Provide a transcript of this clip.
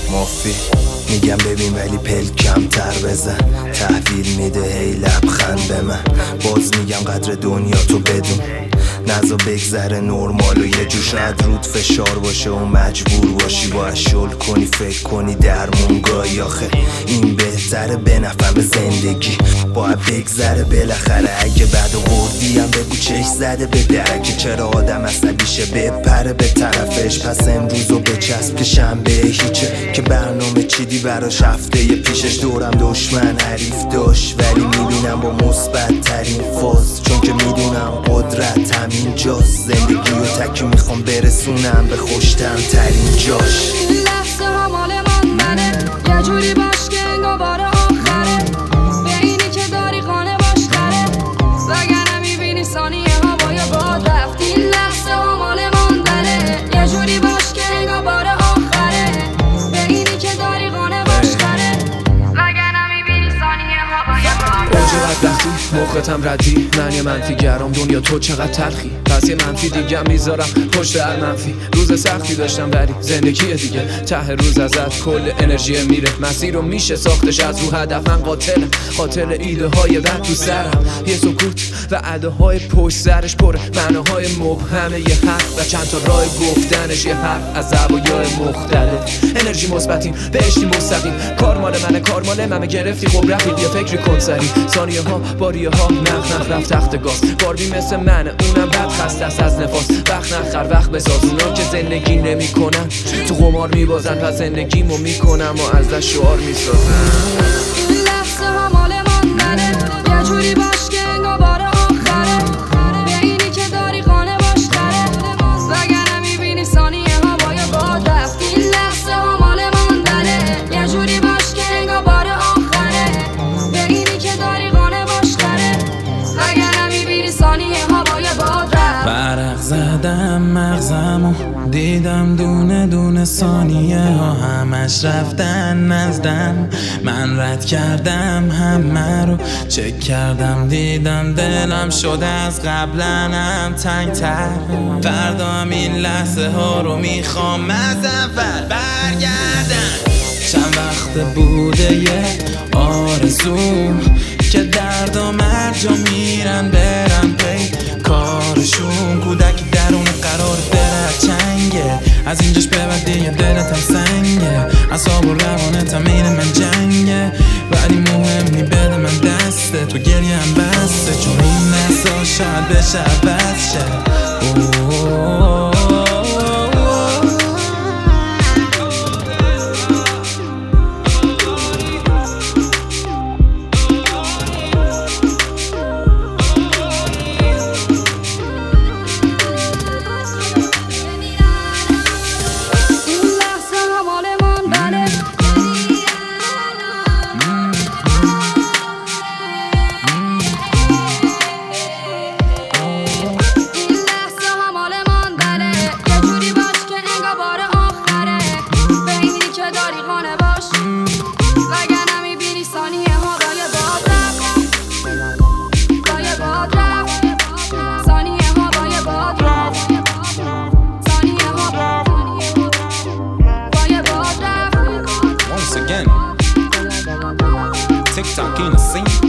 مافی میگم ببین ولی پلکم تر بزن، تحویل میده هی لبخند به من. باز میگم قدر دنیا تو بدون، نزا بگذره نرمال و یه جور. شاید رود فشار باشه و مجبور باشی باید شل کنی، فکر کنی درمون گاهی. آخه این بهتره به نفهم زندگی باید بگذره بالاخره. اگه بعد و قردی هم بگو چش زده به درکه، چرا آدم عصبیشه بپره به طرفش. پس امروزو بچسب که شنبه هیچه، که برنامه چیدی براش هفته پیشش. دورم دشمن حریف داشت ولی میبینم با مثبت ترین فاز، چون که میدونم قدرت همین جاست. زندگی رو تکی میخوام برسونم به خوشتم ترین جاش. این لحظه ها مال من منه، یه جوری باش که انگار بار آخره. به اینی که داری خانه باش خره، وگرنه میبینی ثانیه هوای باد رفت. این لحظه ها مال من منه، یه جوری باش که انگار بار آخره. به اینی که داری خانه باش خره، وگرنه میبینی ثانیه هوای باد رفت. چقدر وقتی موقعتم ردی، من یه منفی گرام، دنیا تو چقدر تلخی. پس یه منفی دیگه میذارم پشت هر منفی. روز سختی داشتم ولی زندگی دیگه، ته روز ازت کل انرژی میره. مسیر رو میشه ساختش از رو هدف. من قاتل ایده های بد تو سرم. یه سکوت و اداهای پشت سرش پر معناهای مبهمه. یه حرف و چند تا راه گفتنش، یه حرف از زوایای مختلف. انرژی مثبتیم بهشتی مستقیم، کار مال منه گرفتی. خب رفیق یه فکری کن سری، ثانیه ها باریه ها نخ رفت تخت گاز. باربی مثل منه اونم بد خسته است از نفاس. وقت نخر وقت بساز، اونا که زندگی نمی کنن تو قمار میبازن. پس زندگیمو میکنم و ازش شعار میسازم. این لحظه ها مال من منه، یه جوری باش که انگار بار آخره. به اینی که داری خانه باش خره، وگرنه میبینی ثانیه هوای باد رفت. این لحظه ها مال من منه، یه جوری باش که انگار بار آخره. به اینی که داری خانه باش خره، وگرنه میبینی ثانیه هوای باد رفت. برق زدم مغزمو، دیدم دونه دونه ثانیه ها همش رفتن نزدم. من رد کردم همه رو، چک کردم دیدم دلم شده از قبلنم تنگ تر. فردا هم این لحظه ها رو میخوام از اول برگردم. چند وقت بوده یه آرزوم که درد و مرجا میرن برن پی کارشون. کودک درون قرار درد چنگه، از اینجاش به بعد دیگه دلتم سنگه. اعصاب و روانتم این من جنگه، ولی مهم نی بده من دسته. تو گریه هم بسته، چون این نسا شاید بشه عوض شه. TikTok in the scene.